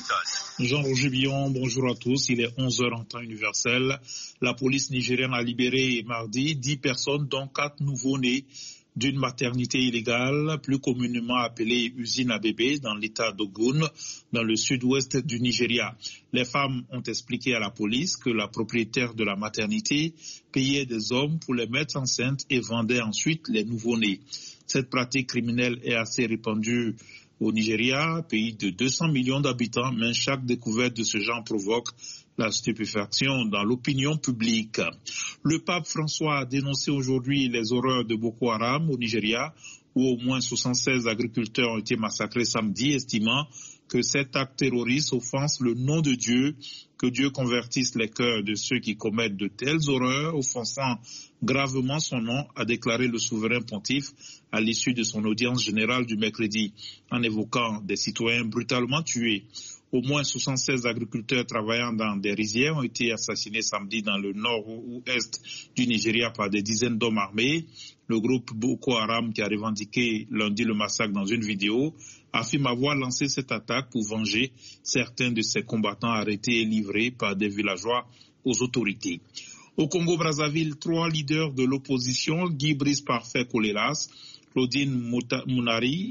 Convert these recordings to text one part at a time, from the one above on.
Jean-Roger Billon, bonjour à tous. Il est 11h en temps universel. La police nigérienne a libéré mardi 10 personnes, dont 4 nouveau-nés d'une maternité illégale, plus communément appelée usine à bébés, dans l'état d'Ogun, dans le sud-ouest du Nigeria. Les femmes ont expliqué à la police que la propriétaire de la maternité payait des hommes pour les mettre enceintes et vendait ensuite les nouveau-nés. Cette pratique criminelle est assez répandue au Nigeria, pays de 200 millions d'habitants, mais chaque découverte de ce genre provoque la stupéfaction dans l'opinion publique. Le pape François a dénoncé aujourd'hui les horreurs de Boko Haram au Nigeria, où au moins 76 agriculteurs ont été massacrés samedi, estimant que cet acte terroriste offense le nom de Dieu, que Dieu convertisse les cœurs de ceux qui commettent de telles horreurs, offensant gravement son nom, a déclaré le souverain pontife à l'issue de son audience générale du mercredi, en évoquant des citoyens brutalement tués. Au moins 76 agriculteurs travaillant dans des rizières ont été assassinés samedi dans le nord-ouest du Nigeria par des dizaines d'hommes armés. Le groupe Boko Haram, qui a revendiqué lundi le massacre dans une vidéo, affirme avoir lancé cette attaque pour venger certains de ses combattants arrêtés et livrés par des villageois aux autorités. Au Congo-Brazzaville, 3 leaders de l'opposition, Guy Brice Parfait Kolelas, Claudine Mounari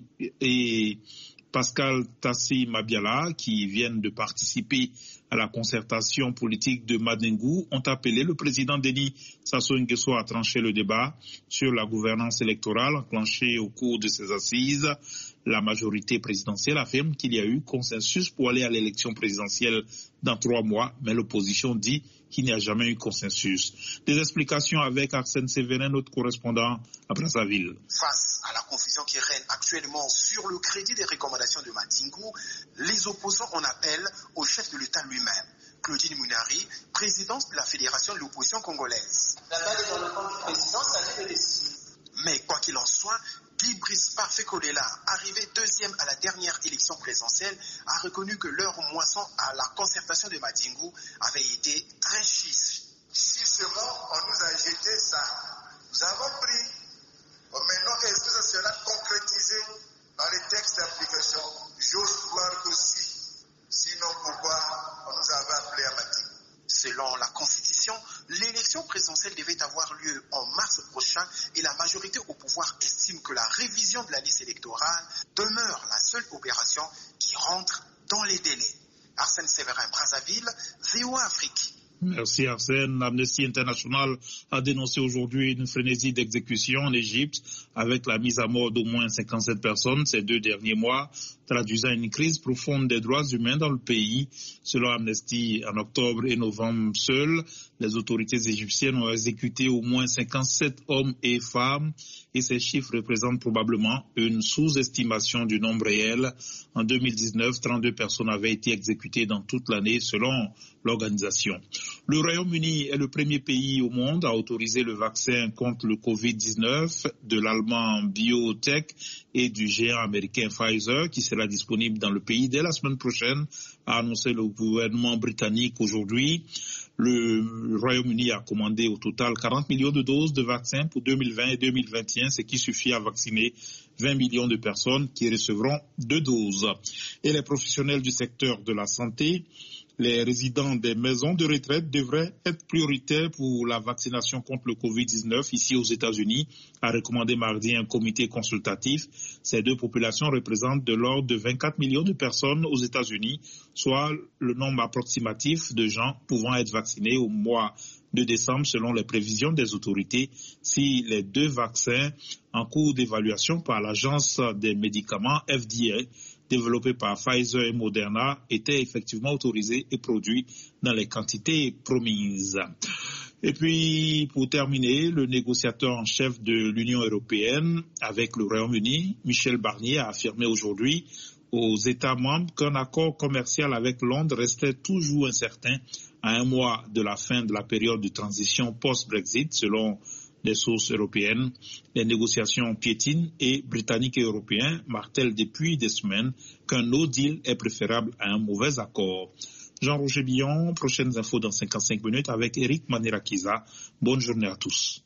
et Pascal Tassi Mabiala, qui viennent de participer à la concertation politique de Madingou, ont appelé le président Denis Sassou Nguesso à trancher le débat sur la gouvernance électorale enclenchée au cours de ces assises. La majorité présidentielle affirme qu'il y a eu consensus pour aller à l'élection présidentielle dans 3 mois, mais l'opposition dit qu'il n'y a jamais eu consensus. Des explications avec Arsène Séverin, notre correspondant à Brazzaville. Face à la confusion qui règne actuellement sur le crédit des recommandations de Madingou, les opposants en appellent au chef de l'État lui-même, Claudine Mounari, présidente de la Fédération de l'opposition congolaise. La balle est dans le camp du président, ça lui de décider. Mais quoi qu'il en soit, Guy Brice Parfait Kolela, arrivé 2e à la dernière élection présidentielle, a reconnu que leur moisson à la concertation de Madingou avait été très chiche. Si seulement on nous a jeté ça, nous avons pris. Maintenant, est-ce que ça sera concrétisé dans les textes d'application? J'ose croire que si. Sinon, pourquoi on nous avait appelé à Madingou? Selon la Constitution, l'élection présidentielle devait avoir lieu en mars prochain et la majorité au pouvoir estime que la révision de la liste électorale demeure la seule opération qui rentre dans les délais. Arsène Séverin, Brazzaville, VOA Afrique. Merci Arsène. Amnesty International a dénoncé aujourd'hui une frénésie d'exécution en Égypte avec la mise à mort d'au moins 57 personnes ces 2 derniers mois, traduisant une crise profonde des droits humains dans le pays. Selon Amnesty, en octobre et novembre seuls, les autorités égyptiennes ont exécuté au moins 57 hommes et femmes et ces chiffres représentent probablement une sous-estimation du nombre réel. En 2019, 32 personnes avaient été exécutées dans toute l'année selon l'organisation. Le Royaume-Uni est le premier pays au monde à autoriser le vaccin contre le Covid-19 de l'allemand BioNTech et du géant américain Pfizer qui sera disponible dans le pays dès la semaine prochaine, a annoncé le gouvernement britannique aujourd'hui. Le Royaume-Uni a commandé au total 40 millions de doses de vaccins pour 2020 et 2021, ce qui suffit à vacciner 20 millions de personnes qui recevront 2 doses. Et les professionnels du secteur de la santé, les résidents des maisons de retraite devraient être prioritaires pour la vaccination contre le Covid-19 ici aux États-Unis, a recommandé mardi un comité consultatif. Ces 2 populations représentent de l'ordre de 24 millions de personnes aux États-Unis, soit le nombre approximatif de gens pouvant être vaccinés au mois de décembre selon les prévisions des autorités si les 2 vaccins en cours d'évaluation par l'agence des médicaments FDA développés par Pfizer et Moderna étaient effectivement autorisés et produits dans les quantités promises. Et puis, pour terminer, le négociateur en chef de l'Union européenne avec le Royaume-Uni, Michel Barnier, a affirmé aujourd'hui aux États membres qu'un accord commercial avec Londres restait toujours incertain à 1 mois de la fin de la période de transition post-Brexit, selon les sources européennes. Les négociations piétinent et Britanniques et Européens martèlent depuis des semaines qu'un no deal est préférable à un mauvais accord. Jean-Roger Billon, prochaines infos dans 55 minutes avec Eric Manirakiza. Bonne journée à tous.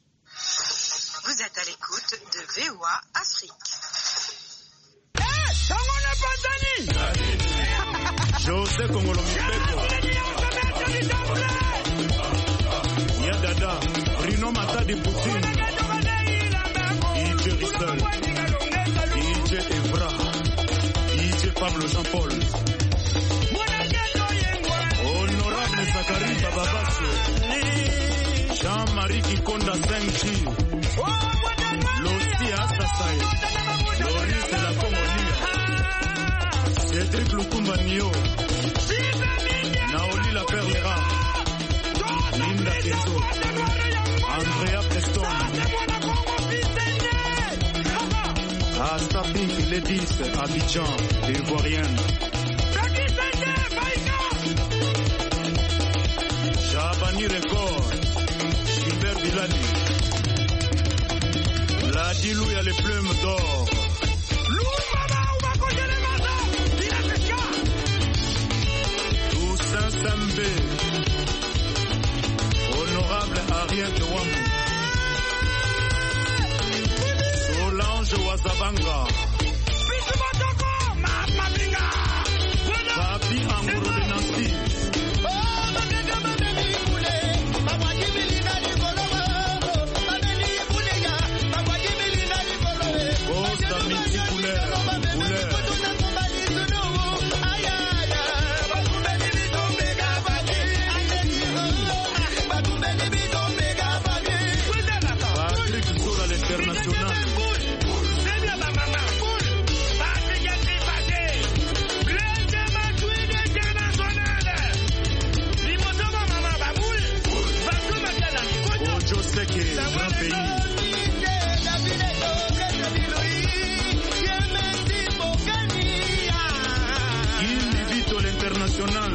Vous êtes à l'écoute de VOA Afrique. José Kongolo Mipeko, Yadada, Bruno Matadi Poutine, DJ Rissel, DJ Evra, DJ Pablo Jean-Paul, Honorable Zachary Bababache, Jean-Marie Kikonda Senchi, Lossi Assasai, Loris de la Congolia, Cédric Lukumba Nio, Naoli La Perlera, Linda Keto, Andrea Preston, Asta Pink Ledis, Abidjan, l'Ivoirienne, Chabani Record, Gilbert Bilali, La Dilou y a les plumes d'or. Toussaint Sambé, Honorable Ariette Wamou, Solange Wazabanga, Papi Angro de Nancy, Costa Multicouleur, Patrick Zola l'international. Ojo Seke, grand pays. Il Vito l'international.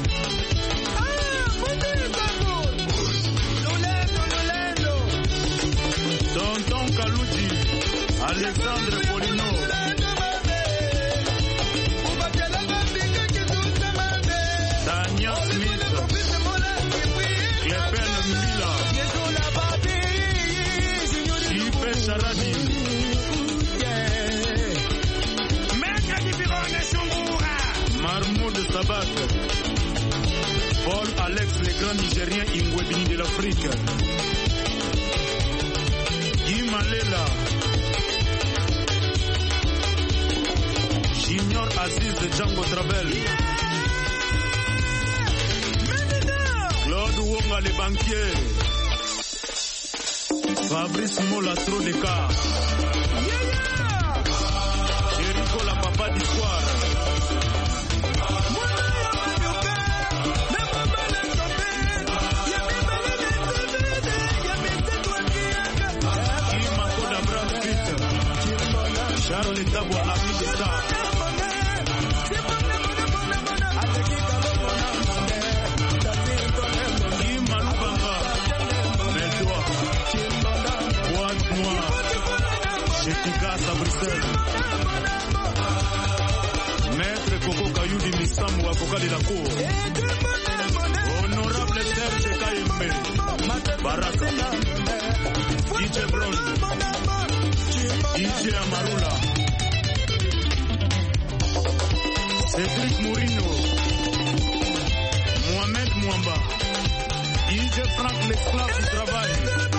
Tonton Kalouji, Alexandre Polino, Tania Smith, Clepen Mila, Ipe Charadi, Marmoud Sabat, Paul Alex, le grand Nigérien Ingwebini de l'Afrique, Guy Malela, Junior Aziz de Django Travel, Claude Wonga le banquier, Fabrice Mola trop de cas, Jericho la papa d'histoire, Charles Tabou Amidista, Ima Lubanga, Meldoa, Boîte Noire, Chetika à Bruxelles, Maître Coco Kayoudi Missamou, avocat de la cour, Honorable Serge Kayembe, Baraka, DJ Brown, DJ Amarula, Cédric Mourinho, Mohamed Mouamba, DJ Franck l'esclave du travail,